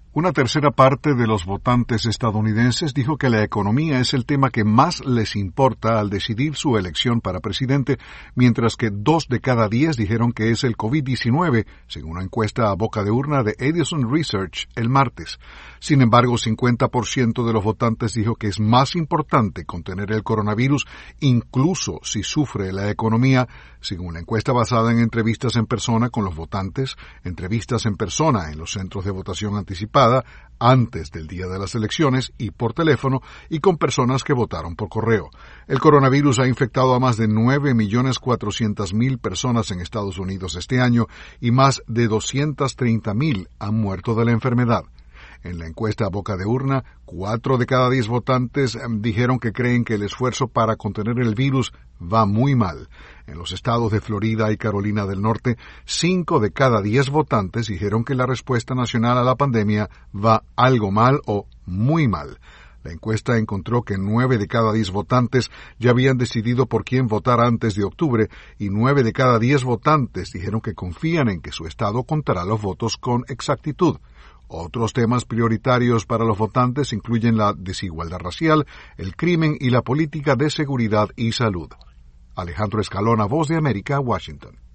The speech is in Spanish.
Una tercera parte de los votantes estadounidenses dijo que la economía es el tema que más les importa al decidir su elección para presidente, mientras que 2 de cada 10 dijeron que es el COVID-19, según una encuesta a boca de urna de Edison Research el martes. Sin embargo, 50% de los votantes dijo que es más importante contener el coronavirus, incluso si sufre la economía, según la encuesta basada en entrevistas en persona con los votantes, entrevistas en persona en los centros de votación anticipada, antes del día de las elecciones y por teléfono y con personas que votaron por correo. El coronavirus ha infectado a más de 9.400.000 personas en Estados Unidos este año y más de 230.000 han muerto de la enfermedad. En la encuesta a boca de urna, 4 de cada 10 votantes dijeron que creen que el esfuerzo para contener el virus va muy mal. En los estados de Florida y Carolina del Norte, 5 de cada 10 votantes dijeron que la respuesta nacional a la pandemia va algo mal o muy mal. La encuesta encontró que 9 de cada 10 votantes ya habían decidido por quién votar antes de octubre y 9 de cada 10 votantes dijeron que confían en que su estado contará los votos con exactitud. Otros temas prioritarios para los votantes incluyen la desigualdad racial, el crimen y la política de seguridad y salud. Alejandro Escalona, Voz de América, Washington.